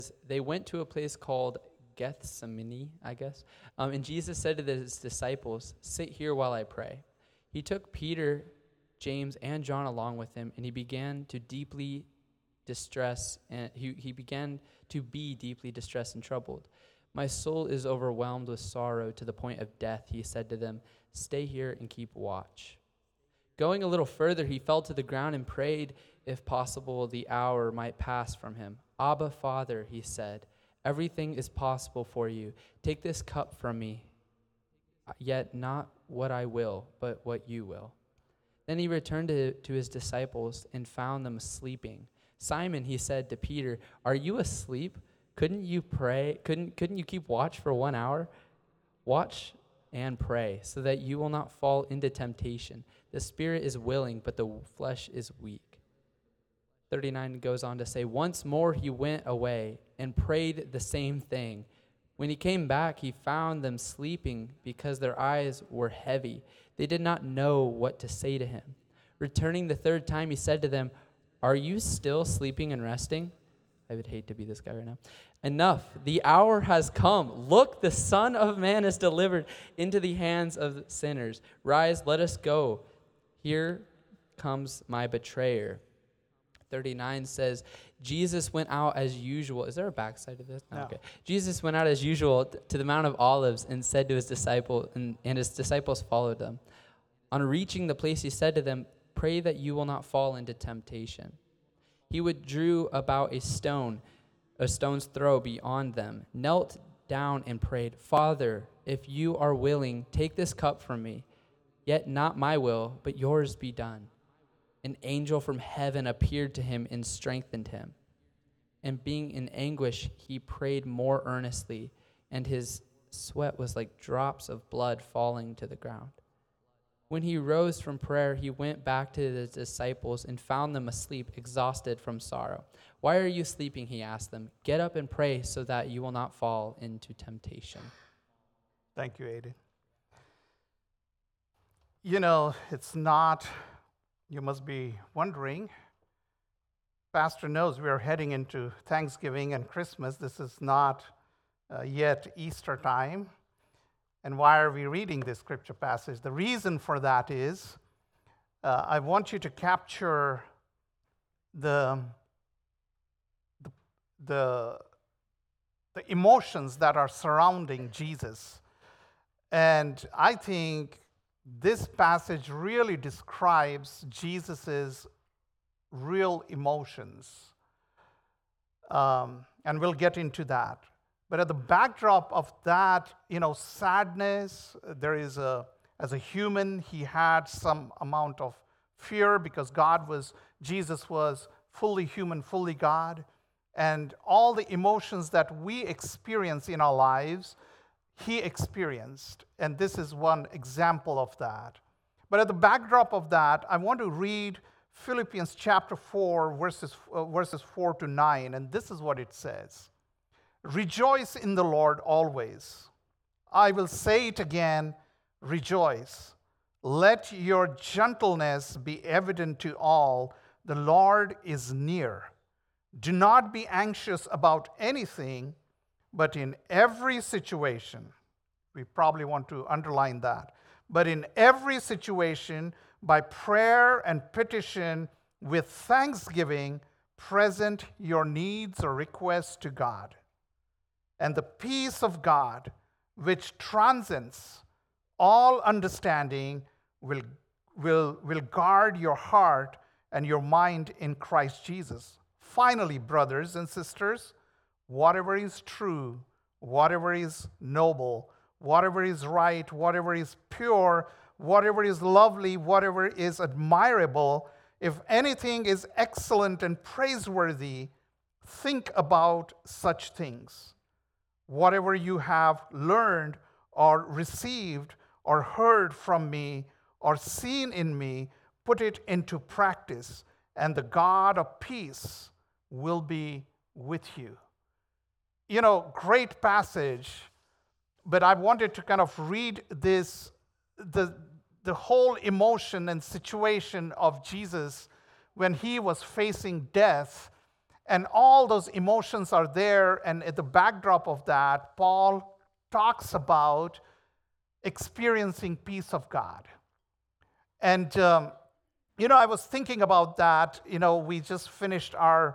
they went to a place called Gethsemane, I guess. And Jesus said to his disciples, "Sit here while I pray." He took Peter, James, and John along with him, and he began to deeply distress, and he began to be deeply distressed and troubled. "My soul is overwhelmed with sorrow to the point of death," he said to them. "Stay here and keep watch." Going a little further, he fell to the ground and prayed, if possible, the hour might pass from him. "Abba, Father," he said, "everything is possible for you. Take this cup from me, yet not what I will, but what you will." Then he returned to his disciples and found them sleeping. "Simon," he said to Peter, "are you asleep? Couldn't you pray? Couldn't you keep watch for 1 hour? Watch and pray, so that you will not fall into temptation. The spirit is willing, but the flesh is weak." 39 goes on to say, "Once more he went away and prayed the same thing. When he came back, he found them sleeping because their eyes were heavy. They did not know what to say to him. Returning the third time, he said to them, 'Are you still sleeping and resting?'" I would hate to be this guy right now. "Enough, the hour has come. Look, the Son of Man is delivered into the hands of sinners. Rise, let us go. Here comes my betrayer." 39 says, Jesus went out as usual. Is there a backside of this? No. Okay. Jesus went out as usual to the Mount of Olives and said to his disciples, and his disciples followed them. On reaching the place, he said to them, "Pray that you will not fall into temptation." He withdrew about a stone's throw beyond them, knelt down and prayed, "Father, if you are willing, take this cup from me. Yet not my will, but yours be done." An angel from heaven appeared to him and strengthened him. And being in anguish, he prayed more earnestly, and his sweat was like drops of blood falling to the ground. When he rose from prayer, he went back to his disciples and found them asleep, exhausted from sorrow. "Why are you sleeping?" he asked them. "Get up and pray so that you will not fall into temptation." Thank you, Aiden. You know, it's not, you must be wondering, Pastor knows we are heading into Thanksgiving and Christmas. This is not yet Easter time. And why are we reading this scripture passage? The reason for that is I want you to capture the emotions that are surrounding Jesus. And I think this passage really describes Jesus's real emotions. And we'll get into that. But at the backdrop of that, sadness, there is as a human, he had some amount of fear because Jesus was fully human, fully God. And all the emotions that we experience in our lives, he experienced. And this is one example of that. But at the backdrop of that, I want to read Philippians chapter 4, verses 4 to 9. And this is what it says. "Rejoice in the Lord always. I will say it again, rejoice. Let your gentleness be evident to all. The Lord is near. Do not be anxious about anything, but in every situation," we probably want to underline that, "but in every situation, by prayer and petition with thanksgiving, present your needs or requests to God. And the peace of God, which transcends all understanding, will guard your heart and your mind in Christ Jesus. Finally, brothers and sisters, whatever is true, whatever is noble, whatever is right, whatever is pure, whatever is lovely, whatever is admirable, if anything is excellent and praiseworthy, think about such things. Whatever you have learned or received or heard from me or seen in me, put it into practice, and the God of peace will be with you." Great passage, but I wanted to kind of read this, the whole emotion and situation of Jesus when he was facing death and all those emotions are there. And at the backdrop of that, Paul talks about experiencing peace of God. And, I was thinking about that. We just finished our,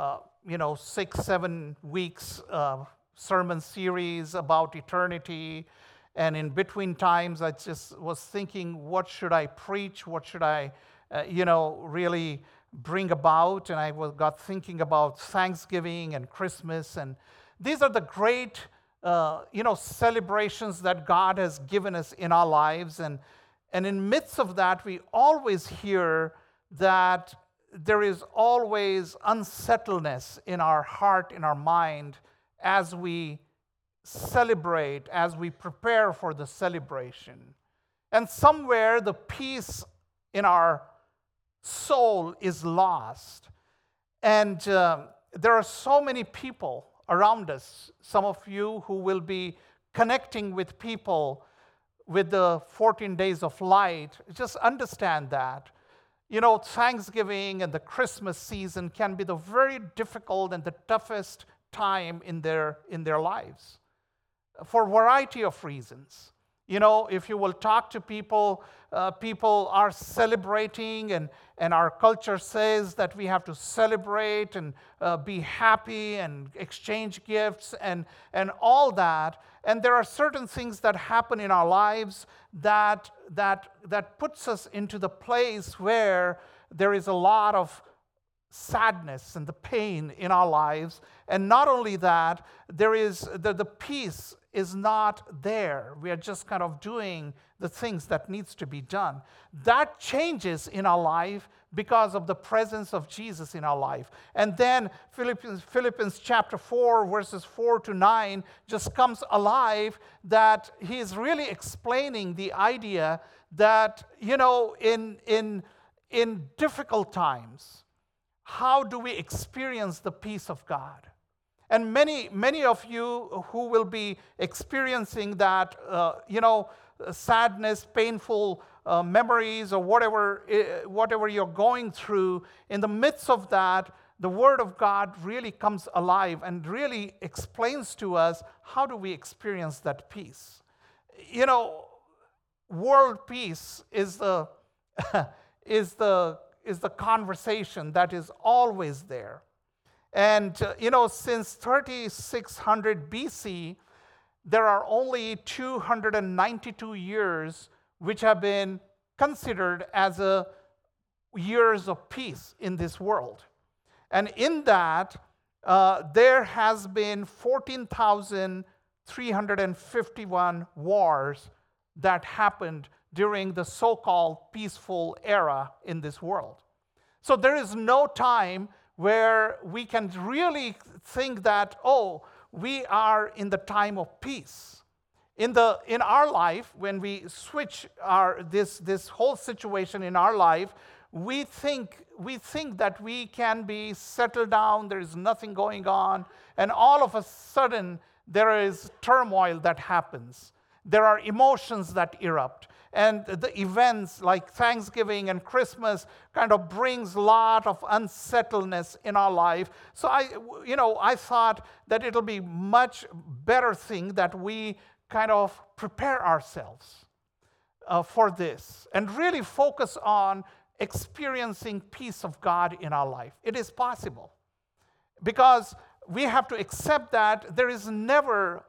6-7 weeks sermon series about eternity. And in between times, I just was thinking, what should I preach? What should I, really bring about? And I got thinking about Thanksgiving and Christmas. And these are the great, celebrations that God has given us in our lives. And in midst of that, we always hear that there is always unsettledness in our heart, in our mind, as we celebrate, as we prepare for the celebration. And somewhere the peace in our soul is lost. And there are so many people around us, some of you who will be connecting with people with the 14 days of light. Just understand that. Thanksgiving and the Christmas season can be the very difficult and the toughest time in their lives for a variety of reasons. If you will talk to people, people are celebrating, and our culture says that we have to celebrate and be happy and exchange gifts and all that. And there are certain things that happen in our lives that puts us into the place where there is a lot of sadness and the pain in our lives. And not only that, there is the peace is not there. We are just kind of doing the things that needs to be done. That changes in our life because of the presence of Jesus in our life. And then Philippians chapter 4, verses 4-9 just comes alive, that he is really explaining the idea that, in difficult times, how do we experience the peace of God? And many of you who will be experiencing that, sadness, painful memories, or whatever you're going through, in the midst of that, the Word of God really comes alive and really explains to us how do we experience that peace. World peace is the is the conversation that is always there. And, since 3600 BC, there are only 292 years which have been considered as years of peace in this world. And in that, there has been 14,351 wars that happened during the so-called peaceful era in this world. So there is no time where we can really think that, we are in the time of peace. In our life, when we switch this whole situation in our life, we think that we can be settled down, there is nothing going on, and all of a sudden there is turmoil that happens. There are emotions that erupt. And the events like Thanksgiving and Christmas kind of brings a lot of unsettledness in our life. So I thought that it'll be much better thing that we kind of prepare ourselves for this and really focus on experiencing peace of God in our life. It is possible, because we have to accept that there is never,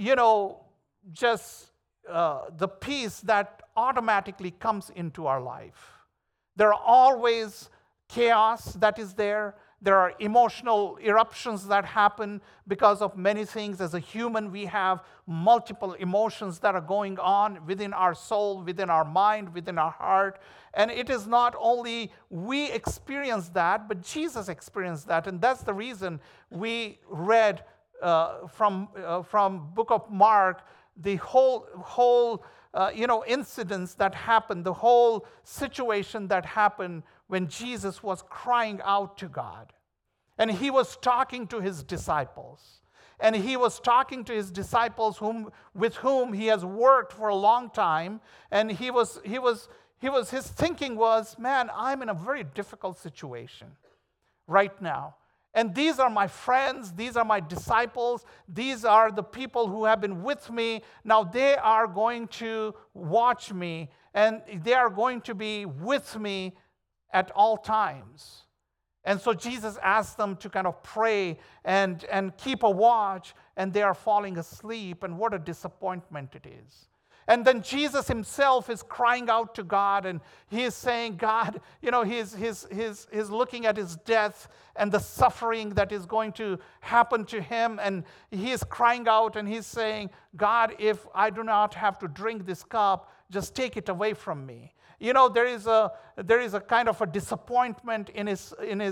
just the peace that automatically comes into our life. There are always chaos that is there. There are emotional eruptions that happen because of many things. As a human, we have multiple emotions that are going on within our soul, within our mind, within our heart. And it is not only we experience that, but Jesus experienced that. And that's the reason we read from book of Mark, the whole incidents that happened, the whole situation that happened when Jesus was crying out to God. And he was talking to his disciples. And he was talking to his disciples with whom he has worked for a long time. And his thinking was, man, I'm in a very difficult situation right now. And these are my friends, these are my disciples, these are the people who have been with me. Now they are going to watch me, and they are going to be with me at all times. And so Jesus asked them to kind of pray and keep a watch, and they are falling asleep, and what a disappointment it is. And then Jesus himself is crying out to God, and he is saying, God, he's looking at his death and the suffering that is going to happen to him, and he is crying out and he's saying, God, if I do not have to drink this cup, just take it away from me. There is a kind of a disappointment in his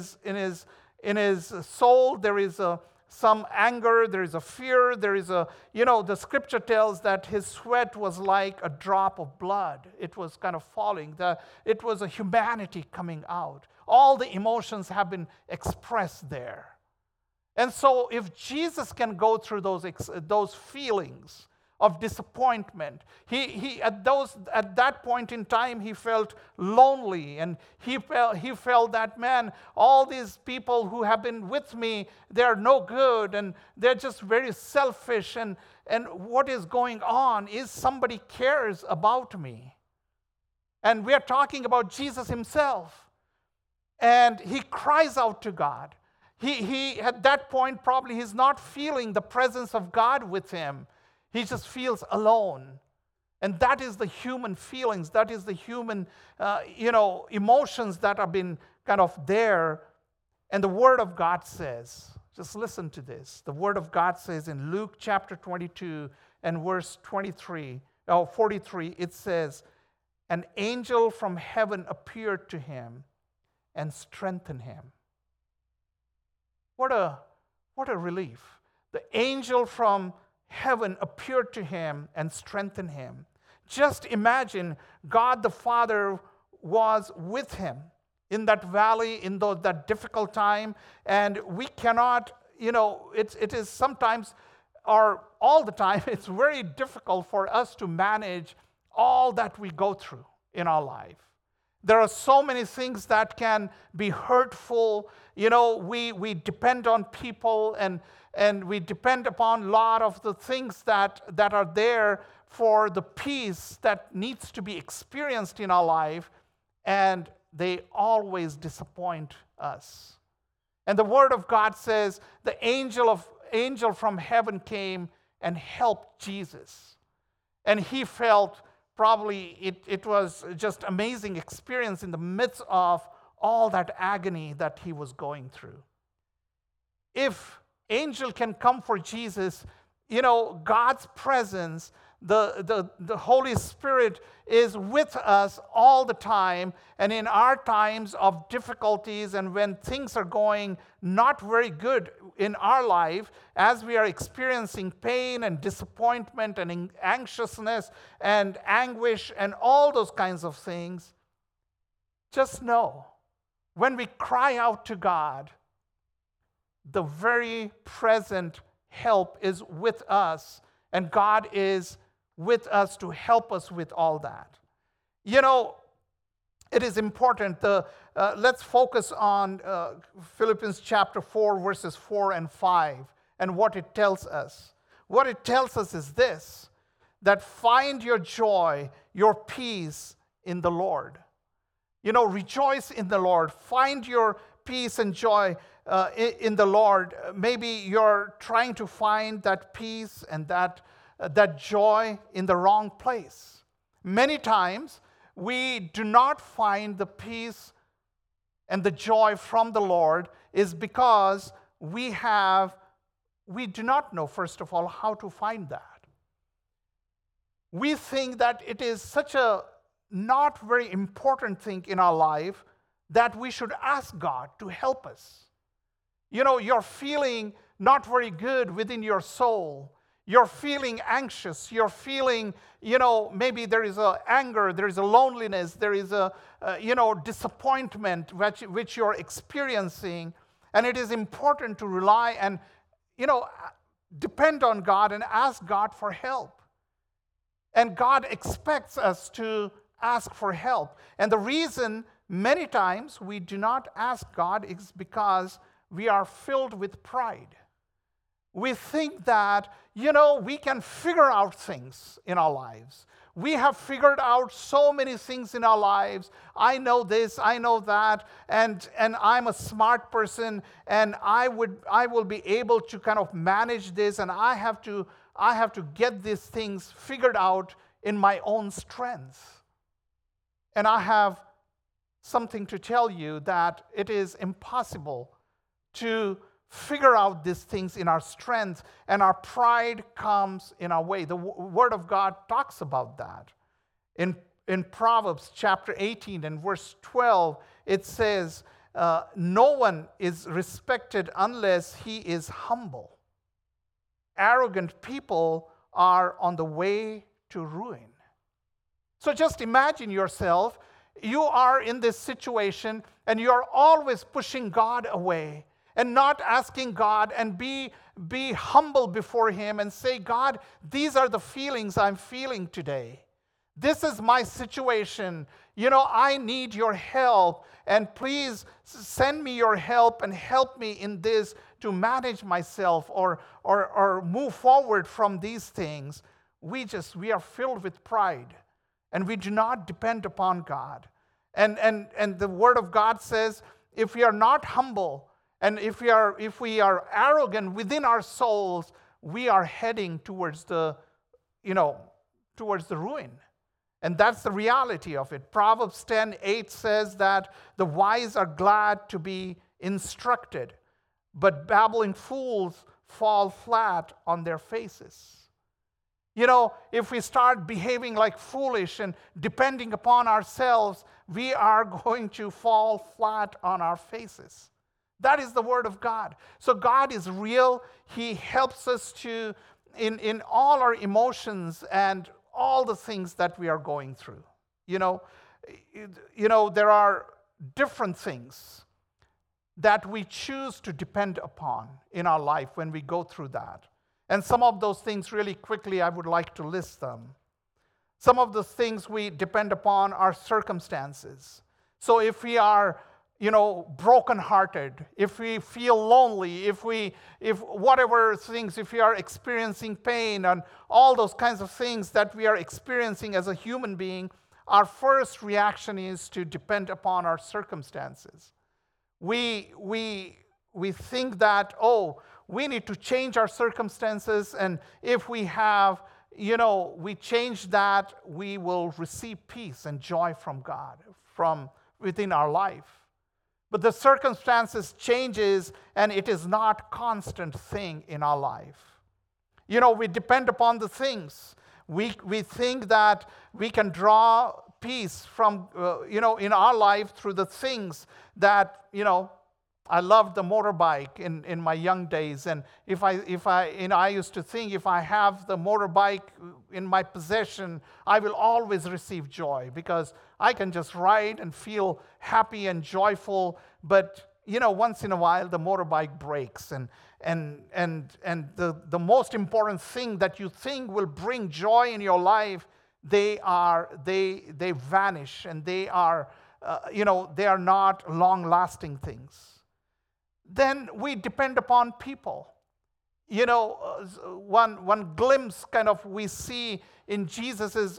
soul. There is some anger, there is a fear, there is the scripture tells that his sweat was like a drop of blood. It was kind of falling. It was a humanity coming out. All the emotions have been expressed there. And so if Jesus can go through those feelings of disappointment, he at that point in time he felt lonely, and he felt that, man, all these people who have been with me, they're no good, and they're just very selfish, and what is going on is somebody cares about me. And we are talking about Jesus himself, and he cries out to God. He at that point probably he's not feeling the presence of God with him. He just feels alone. And that is the human feelings. That is the human, emotions that have been kind of there. And the Word of God says, just listen to this. The Word of God says in Luke chapter 22 and verse 43, 43, it says, an angel from heaven appeared to him and strengthened him. What a relief. The angel from heaven appeared to him and strengthened him. Just imagine God the Father was with him in that valley, in that difficult time, and we cannot, it is sometimes, or all the time, it's very difficult for us to manage all that we go through in our life. There are so many things that can be hurtful. We depend on people, and we depend upon a lot of the things that are there for the peace that needs to be experienced in our life, and they always disappoint us. And the Word of God says the angel from heaven came and helped Jesus. And he felt probably it was just amazing experience in the midst of all that agony that he was going through. If angel can come for Jesus, God's presence, the Holy Spirit is with us all the time, and in our times of difficulties and when things are going not very good in our life, as we are experiencing pain and disappointment and anxiousness and anguish and all those kinds of things, just know, when we cry out to God, the very present help is with us, and God is with us to help us with all that. It is important. Let's focus on Philippians chapter 4, verses 4 and 5, and what it tells us. What it tells us is this, that find your joy, your peace in the Lord. Rejoice in the Lord. Find your peace and joy in the Lord. Maybe you're trying to find that peace and that joy in the wrong place. Many times, we do not find the peace and the joy from the Lord is because we do not know, first of all, how to find that. We think that it is such a not very important thing in our life that we should ask God to help us. You're feeling not very good within your soul. You're feeling anxious. You're feeling, maybe there is a anger, there is a loneliness, there is a, disappointment which you're experiencing. And it is important to rely and, depend on God and ask God for help. And God expects us to ask for help. And the reason many times we do not ask God is because we are filled with pride. We think that, we can figure out things in our lives. We have figured out so many things in our lives. I know this, I know that, and I'm a smart person, and I will be able to kind of manage this, and I have to get these things figured out in my own strength. And I have something to tell you, that it is impossible to figure out these things in our strength, and our pride comes in our way. The Word of God talks about that. In Proverbs chapter 18 and verse 12, it says, no one is respected unless he is humble. Arrogant people are on the way to ruin. So just imagine yourself, you are in this situation and you are always pushing God away and not asking God, and be humble before Him and say, God, these are the feelings I'm feeling today. This is my situation. I need your help, and please send me your help and help me in this to manage myself or move forward from these things. We are filled with pride, and we do not depend upon God. And the Word of God says, if we are not humble, and if we are arrogant within our souls, we are heading towards the ruin. And that's the reality of it. Proverbs 10:8 says that the wise are glad to be instructed, but babbling fools fall flat on their faces. If we start behaving like foolish and depending upon ourselves, we are going to fall flat on our faces. That is the Word of God. So God is real. He helps us to, in all our emotions and all the things that we are going through. There are different things that we choose to depend upon in our life when we go through that. And some of those things, really quickly, I would like to list them. Some of the things we depend upon are circumstances. So if we are brokenhearted, if we feel lonely, if we are experiencing pain and all those kinds of things that we are experiencing as a human being, our first reaction is to depend upon our circumstances. We think that, we need to change our circumstances, and if we we change that, we will receive peace and joy from God, from within our life. But the circumstances changes, and it is not constant thing in our life. We depend upon the things. We think that we can draw peace from, in our life through the things that, I loved the motorbike in my young days, and I used to think if I have the motorbike in my possession, I will always receive joy because I can just ride and feel happy and joyful. But once in a while the motorbike breaks, and the most important thing that you think will bring joy in your life, they vanish, and they are not long-lasting things. Then we depend upon people. One glimpse kind of we see in Jesus's,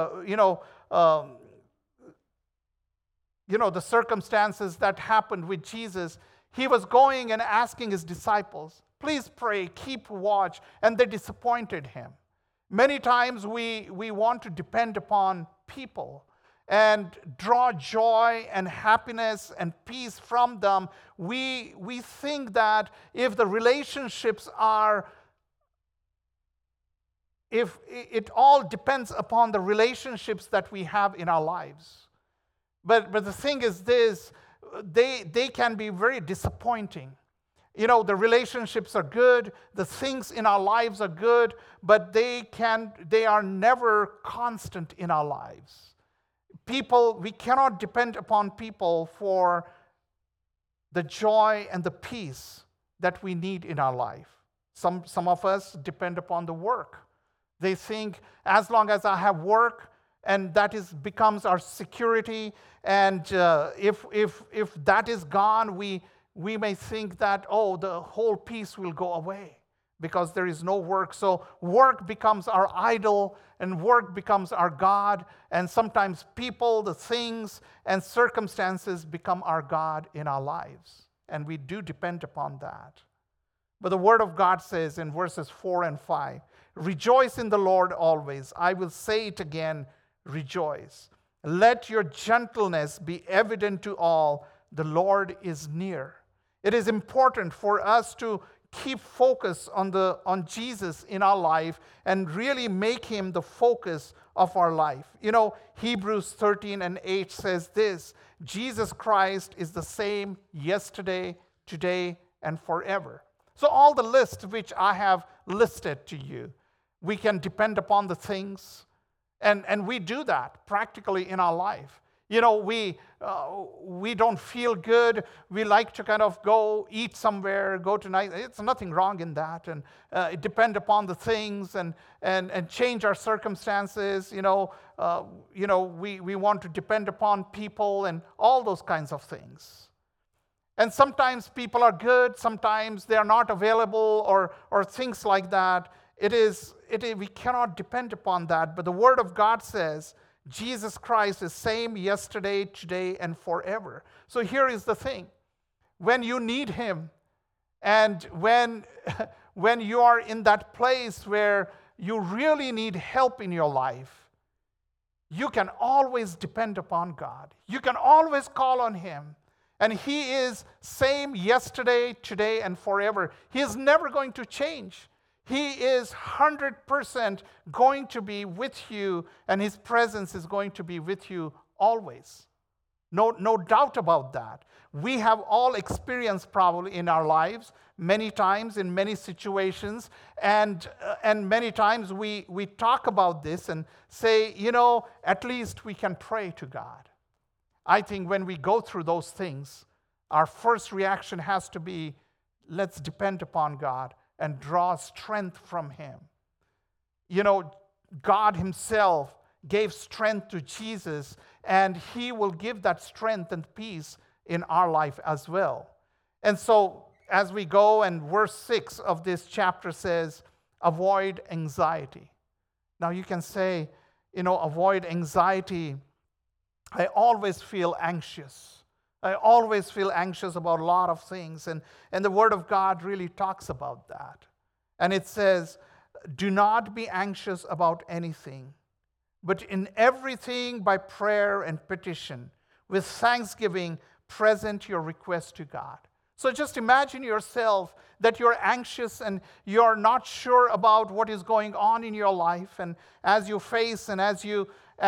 the circumstances that happened with Jesus. He was going and asking his disciples, please pray, keep watch, and they disappointed him. Many times we want to depend upon people and draw joy and happiness and peace from them. We think that if the relationships if it all depends upon the relationships that we have in our lives. But the thing is this, they can be very disappointing. The relationships are good, the things in our lives are good, but they are never constant in our lives. People, we cannot depend upon people for the joy and the peace that we need in our life. Some of us depend upon the work. They think, as long as I have work, and that becomes our security, and if that is gone, we we may think that, oh, the whole peace will go away because there is no work. So work becomes our idol, and work becomes our God. And sometimes people, the things, and circumstances become our God in our lives. And we do depend upon that. But the Word of God says in verses 4 and 5, rejoice in the Lord always. I will say it again, rejoice. Let your gentleness be evident to all. The Lord is near. It is important for us to keep focus on Jesus in our life and really make him the focus of our life. Hebrews 13 and 8 says this, Jesus Christ is the same yesterday, today, and forever. So all the list which I have listed to you, we can depend upon the things, and we do that practically in our life. We don't feel good. We like to kind of go eat somewhere, go tonight. It's nothing wrong in that. And depend upon the things and change our circumstances. We want to depend upon people and all those kinds of things. And sometimes people are good, sometimes they are not available, or things like that. We cannot depend upon that. But the Word of God says, Jesus Christ is same yesterday, today, and forever. So here is the thing. When you need him, and when you are in that place where you really need help in your life, you can always depend upon God. You can always call on him. And he is same yesterday, today, and forever. He is never going to change. He is 100% going to be with you, and his presence is going to be with you always. No doubt about that. We have all experienced probably in our lives many times in many situations, and many times we talk about this and say, at least we can pray to God. I think when we go through those things, our first reaction has to be, let's depend upon God and draw strength from him. God himself gave strength to Jesus, and he will give that strength and peace in our life as well. And so as we go, and verse 6 of this chapter says, avoid anxiety. Now you can say, avoid anxiety. I always feel anxious. I always feel anxious about a lot of things. And the Word of God really talks about that. And it says, do not be anxious about anything, but in everything by prayer and petition, with thanksgiving, present your request to God. So just imagine yourself that you're anxious and you're not sure about what is going on in your life. And as you face and as you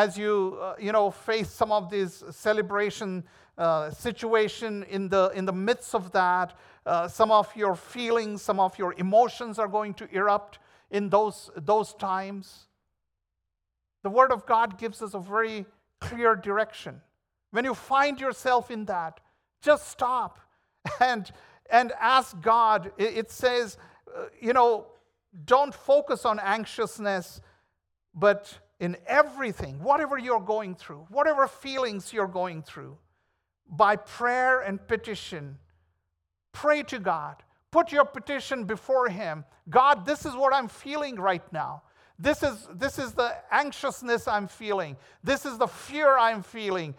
face some of these celebration situation in the midst of that, some of your feelings, some of your emotions are going to erupt in those times. The Word of God gives us a very clear direction. When you find yourself in that, just stop and ask God. It says, don't focus on anxiousness, but in everything, whatever you're going through, whatever feelings you're going through, by prayer and petition, pray to God. Put your petition before him. God, this is what I'm feeling right now. This is the anxiousness I'm feeling. This is the fear I'm feeling.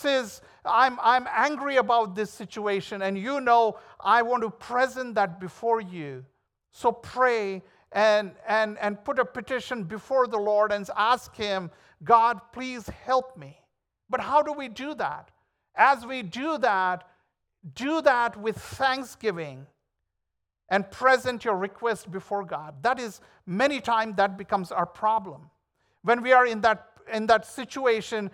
I'm angry about this situation, and I want to present that before you. So pray and put a petition before the Lord and ask him, God, please help me. But how do we do that? As we do that with thanksgiving and present your request before God. That is, many times that becomes our problem. When we are in that situation,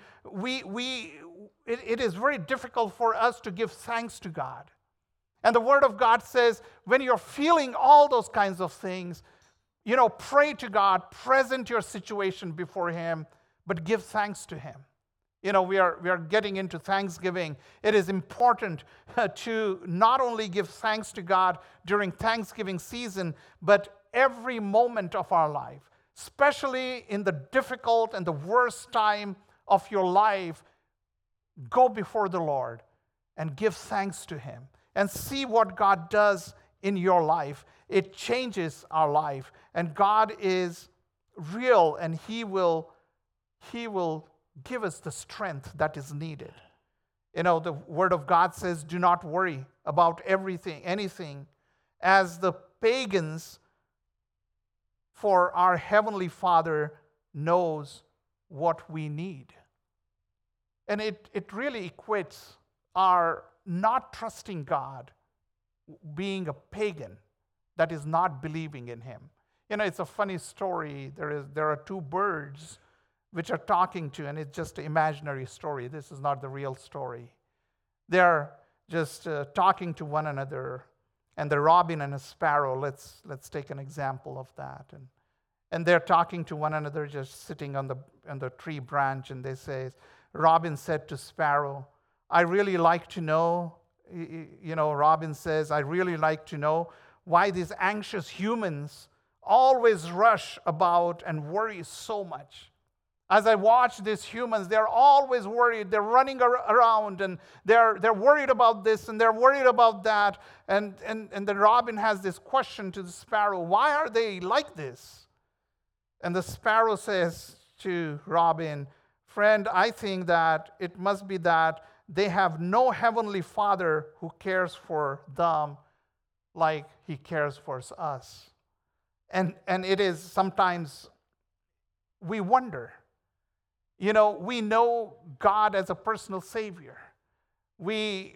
it is very difficult for us to give thanks to God. And the Word of God says, when you're feeling all those kinds of things, pray to God, present your situation before him, but give thanks to him. We are getting into Thanksgiving. It is important to not only give thanks to God during Thanksgiving season, but every moment of our life, especially in the difficult and the worst time of your life, go before the Lord and give thanks to him. and see what God does in your life. It changes our life. And God is real, and He will give us the strength that is needed. You know, the Word of God says, do not worry about anything, as the pagans, for our Heavenly Father knows what we need. And it really equates our not trusting God being a pagan that is not believing in Him. You know, it's a funny story. There are two birds which are talking to, and it's just an imaginary story. This is not the real story. They're just talking to one another, and the robin and a sparrow. Let's take an example of that. And they're talking to one another, just sitting on the tree branch, and they say, Robin said to Sparrow, I really like to know, Robin says, I really like to know why these anxious humans always rush about and worry so much. As I watch these humans, they're always worried. They're running around, and they're worried about this, and they're worried about that. And the robin has this question to the sparrow, why are they like this? And the sparrow says to Robin, friend, I think that it must be that they have no heavenly Father who cares for them like He cares for us. And it is sometimes we wonder. You know, we know God as a personal Savior. We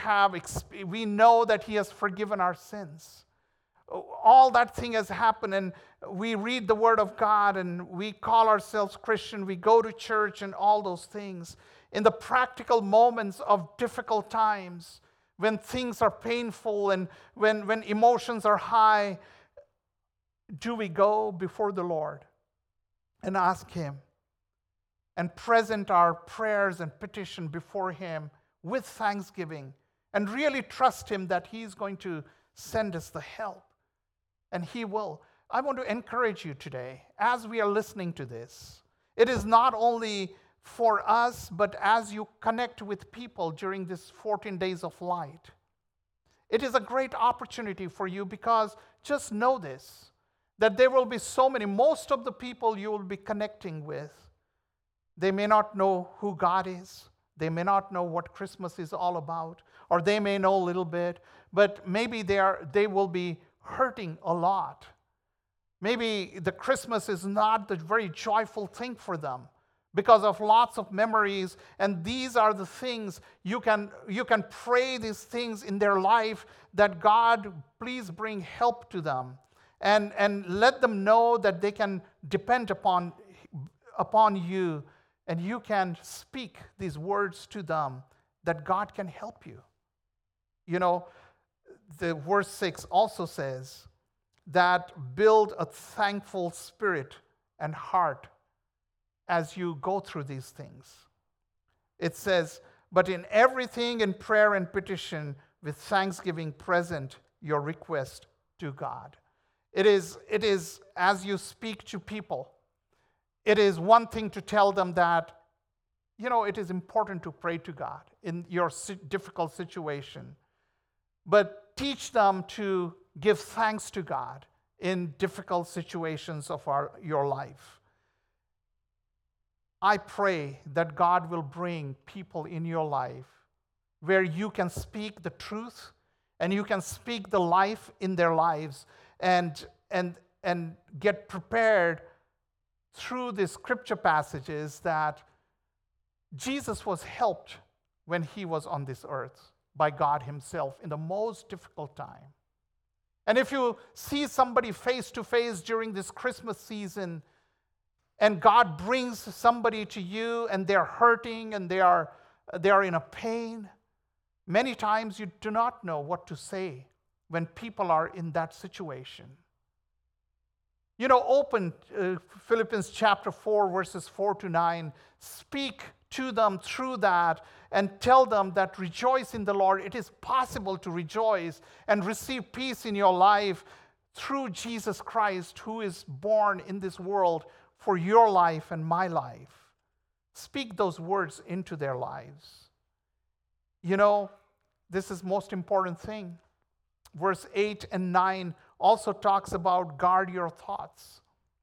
know that He has forgiven our sins. All that thing has happened, and we read the Word of God, and we call ourselves Christian. We go to church and all those things. In the practical moments of difficult times, when things are painful and when emotions are high, do we go before the Lord and ask Him and present our prayers and petition before Him with thanksgiving and really trust Him that He's going to send us the help? And He will. I want to encourage you today, as we are listening to this, it is not only for us, but as you connect with people during this 14 days of light, it is a great opportunity for you, because just know this, that there will be so many, most of the people you will be connecting with, they may not know who God is. They may not know what Christmas is all about, or they may know a little bit, but maybe they will be hurting a lot. Maybe the Christmas is not the very joyful thing for them because of lots of memories, and these are the things you can pray these things in their life, that God, please bring help to them, and let them know that they can depend upon you, and you can speak these words to them, that God can help you. You know, the verse 6 also says that build a thankful spirit and heart as you go through these things. It says, but in everything in prayer and petition with thanksgiving present your request to God. It is as you speak to people, it is one thing to tell them that, it is important to pray to God in your difficult situation. But teach them to give thanks to God in difficult situations of your life. I pray that God will bring people in your life where you can speak the truth and you can speak the life in their lives, and get prepared through the scripture passages that Jesus was helped when He was on this earth by God Himself in the most difficult time. And if you see somebody face to face during this Christmas season, and God brings somebody to you and they're hurting and they are in a pain, many times you do not know what to say when people are in that situation. Open Philippians chapter 4, verses 4 to 9. Speak to them through that and tell them that rejoice in the Lord. It is possible to rejoice and receive peace in your life through Jesus Christ, who is born in this world for your life and my life. Speak those words into their lives. this is most important thing. Verse 8 and 9 also talks about guard your thoughts.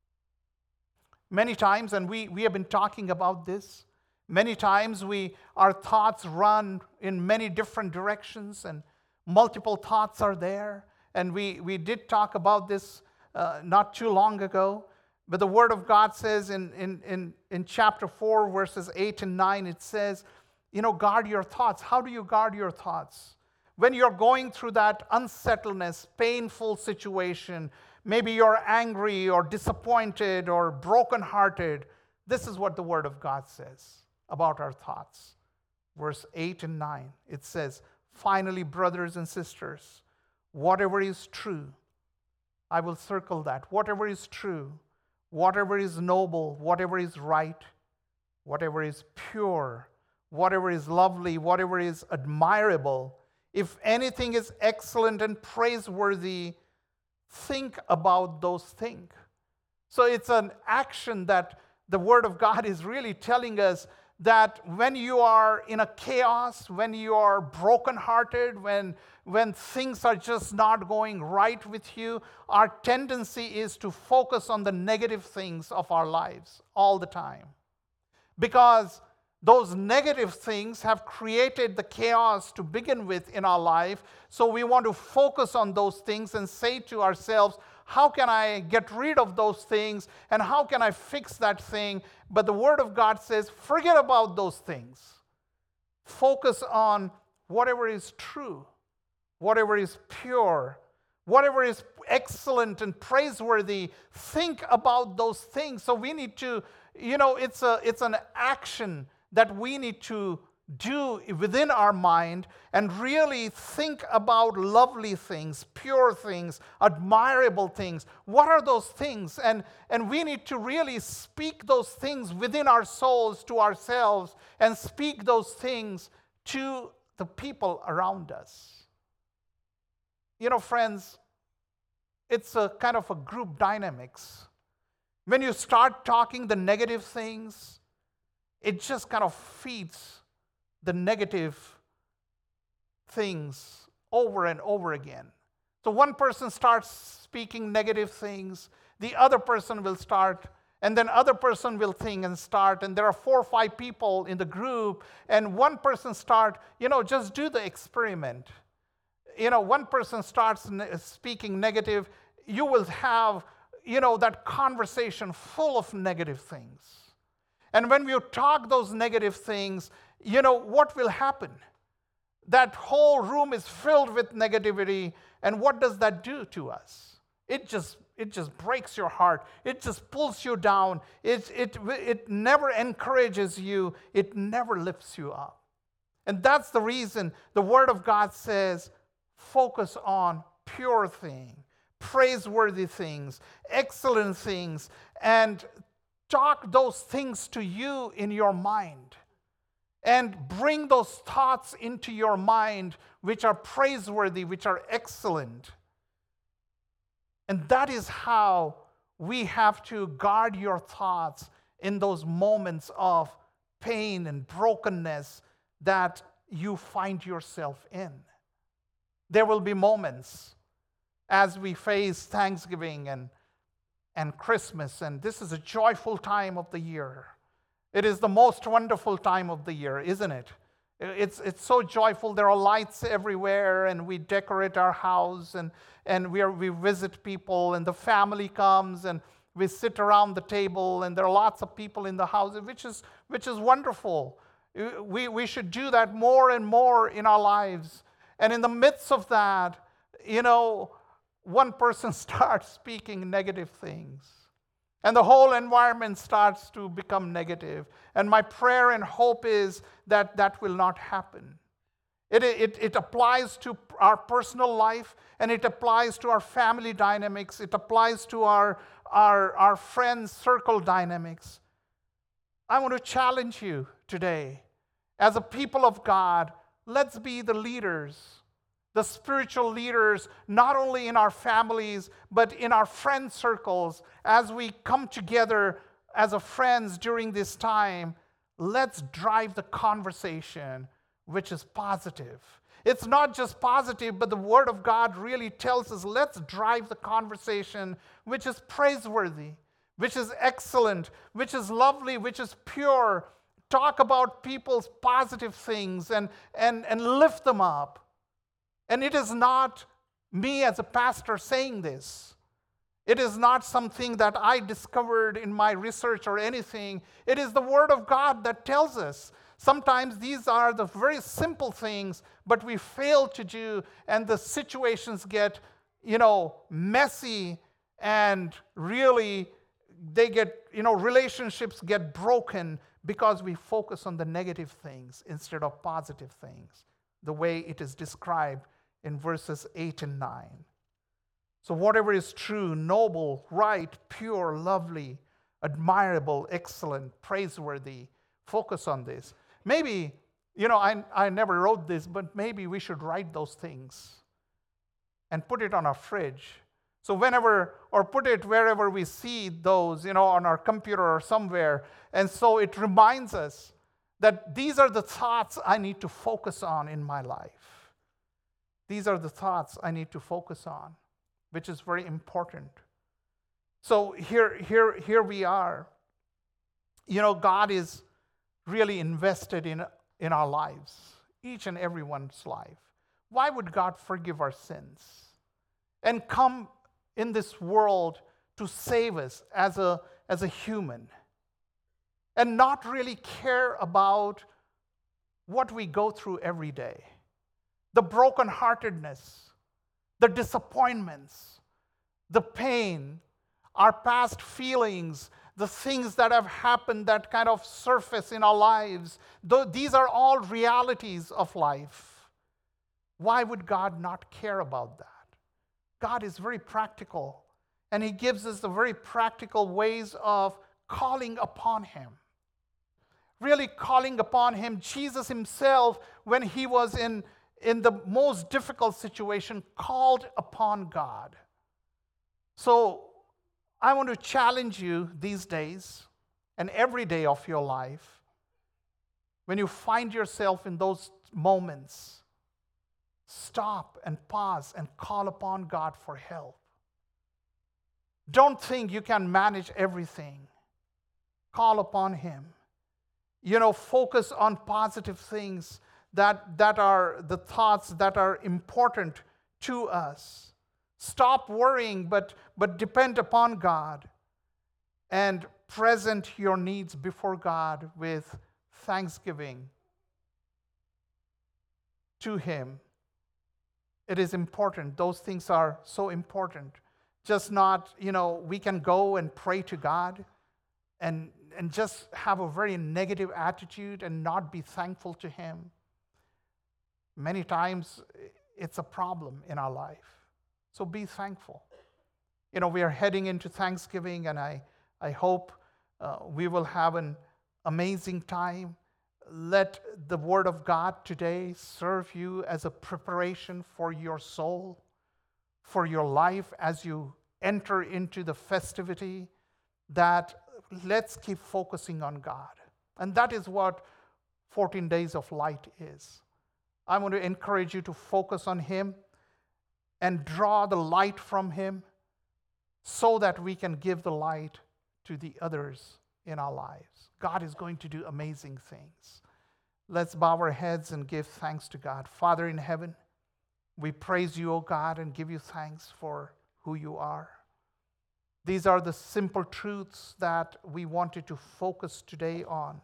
Many times, and we have been talking about this, many times our thoughts run in many different directions and multiple thoughts are there. And we did talk about this not too long ago. But the Word of God says in chapter 4, verses 8 and 9, it says, guard your thoughts. How do you guard your thoughts? When you're going through that unsettledness, painful situation, maybe you're angry or disappointed or brokenhearted, this is what the Word of God says about our thoughts. Verse 8 and 9, it says, finally, brothers and sisters, whatever is true, I will circle that, whatever is true, whatever is noble, whatever is right, whatever is pure, whatever is lovely, whatever is admirable, if anything is excellent and praiseworthy, think about those things. So it's an action that the Word of God is really telling us, that when you are in a chaos, when you are brokenhearted, when things are just not going right with you, our tendency is to focus on the negative things of our lives all the time. Because those negative things have created the chaos to begin with in our life. So we want to focus on those things and say to ourselves, how can I get rid of those things and how can I fix that thing? But the Word of God says, forget about those things. Focus on whatever is true, whatever is pure, whatever is excellent and praiseworthy. Think about those things. So we need to, it's an action that we need to do within our mind and really think about lovely things, pure things, admirable things. What are those things? And we need to really speak those things within our souls to ourselves and speak those things to the people around us. Friends, it's a kind of a group dynamics. When you start talking the negative things, it just kind of feeds the negative things over and over again. So one person starts speaking negative things, the other person will start, and then other person will think and start, and there are 4 or 5 people in the group, and one person just do the experiment. One person starts speaking negative, you will have, that conversation full of negative things. And when you talk those negative things, what will happen? That whole room is filled with negativity, and what does that do to us? It just breaks your heart. It just pulls you down. It never encourages you. It never lifts you up. And that's the reason the Word of God says, focus on pure things, praiseworthy things, excellent things, and talk those things to you in your mind. And bring those thoughts into your mind which are praiseworthy, which are excellent. And that is how we have to guard your thoughts in those moments of pain and brokenness that you find yourself in. There will be moments as we face Thanksgiving and Christmas, and this is a joyful time of the year. It is the most wonderful time of the year, isn't it? It's so joyful. There are lights everywhere, and we decorate our house, and we visit people, and the family comes, and we sit around the table, and there are lots of people in the house, which is wonderful. We should do that more and more in our lives. And in the midst of that, one person starts speaking negative things. And the whole environment starts to become negative. And my prayer and hope is that that will not happen. It applies to our personal life, and it applies to our family dynamics. It applies to our friends' circle dynamics. I want to challenge you today. As a people of God, let's be the leaders, the spiritual leaders, not only in our families, but in our friend circles. As we come together as a friends during this time, let's drive the conversation which is positive. It's not just positive, but the Word of God really tells us, let's drive the conversation which is praiseworthy, which is excellent, which is lovely, which is pure. Talk about people's positive things and lift them up. And it is not me as a pastor saying this. It is not something that I discovered in my research or anything. It is the Word of God that tells us. Sometimes these are the very simple things, but we fail to do, and the situations get, messy, and really relationships get broken because we focus on the negative things instead of positive things, the way it is described in verses 8 and 9. So whatever is true, noble, right, pure, lovely, admirable, excellent, praiseworthy, focus on this. Maybe, I never wrote this, but maybe we should write those things and put it on our fridge. So put it wherever we see those, on our computer or somewhere. And so it reminds us that these are the thoughts I need to focus on in my life. These are the thoughts I need to focus on, which is very important. So here we are. God is really invested in our lives, each and everyone's life. Why would God forgive our sins and come in this world to save us as a human and not really care about what we go through every day? The brokenheartedness, the disappointments, the pain, our past feelings, the things that have happened that kind of surface in our lives. These are all realities of life. Why would God not care about that? God is very practical, and He gives us the very practical ways of calling upon Him. Really calling upon Him. Jesus Himself, when He was in the most difficult situation, called upon God. So I want to challenge you these days and every day of your life, when you find yourself in those moments, stop and pause and call upon God for help. Don't think you can manage everything. Call upon Him. Focus on positive things that are the thoughts that are important to us. Stop worrying, but depend upon God, and present your needs before God with thanksgiving to Him. It is important. Those things are so important. Just not, we can go and pray to God and just have a very negative attitude and not be thankful to Him. Many times it's a problem in our life. So be thankful. We are heading into Thanksgiving, and I hope we will have an amazing time. Let the Word of God today serve you as a preparation for your soul, for your life as you enter into the festivity, that let's keep focusing on God. And that is what 14 Days of Light is. I want to encourage you to focus on Him and draw the light from Him so that we can give the light to the others in our lives. God is going to do amazing things. Let's bow our heads and give thanks to God. Father in heaven, we praise You, O God, and give You thanks for who You are. These are the simple truths that we wanted to focus today on.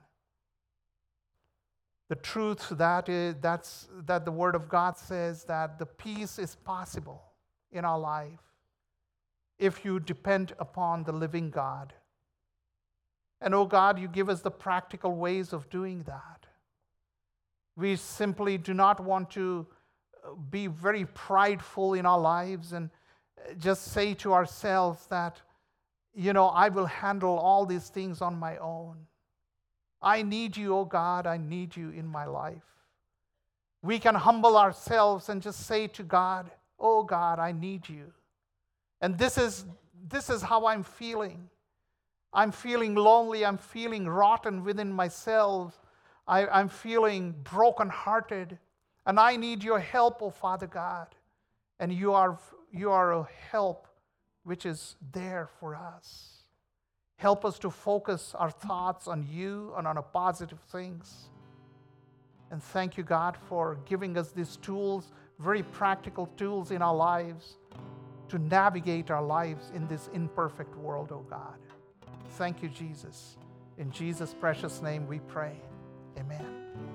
The truth that the Word of God says that the peace is possible in our life if you depend upon the living God. And oh God, You give us the practical ways of doing that. We simply do not want to be very prideful in our lives and just say to ourselves that, I will handle all these things on my own. I need You, oh God, I need You in my life. We can humble ourselves and just say to God, oh God, I need You. And this is how I'm feeling. I'm feeling lonely. I'm feeling rotten within myself. I'm feeling brokenhearted. And I need your help, oh Father God. And you are a help which is there for us. Help us to focus our thoughts on you and on positive things. And thank you, God, for giving us these tools, very practical tools in our lives to navigate our lives in this imperfect world, oh God. Thank you, Jesus. In Jesus' precious name we pray. Amen.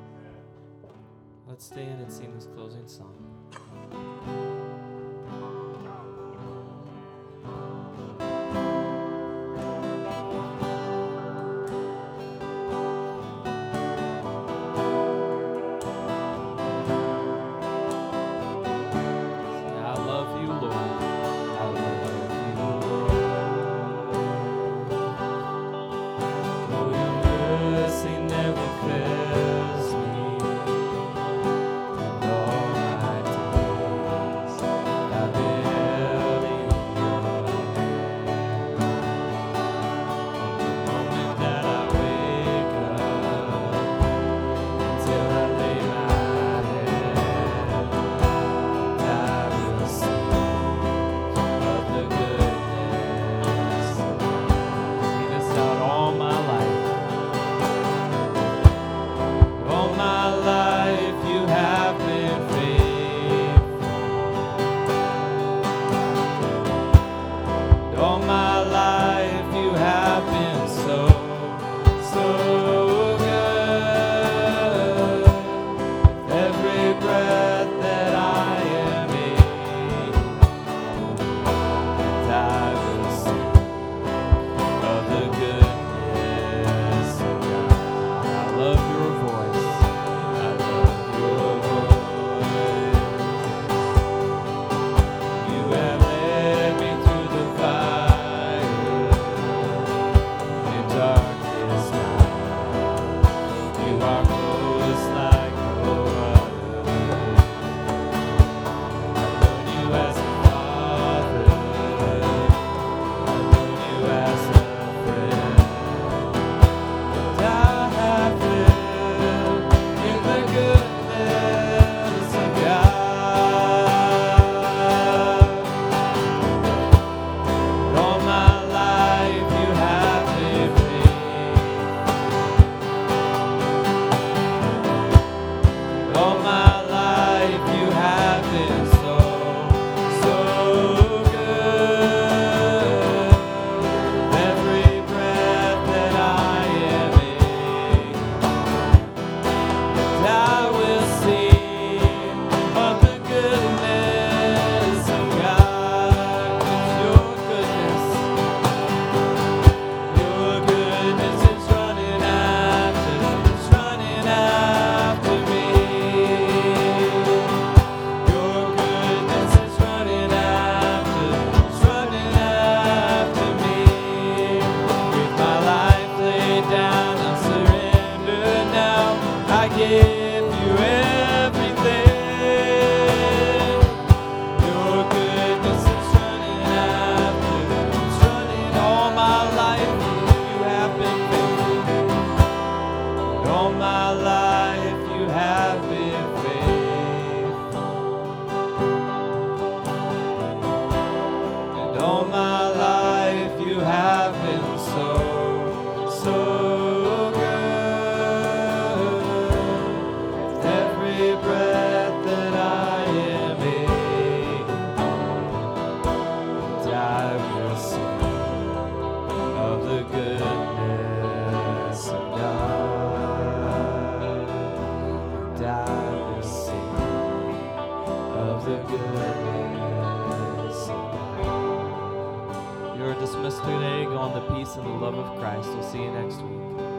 Let's stand and sing this closing song. You're dismissed today. Go in the peace and the love of Christ. We'll see you next week.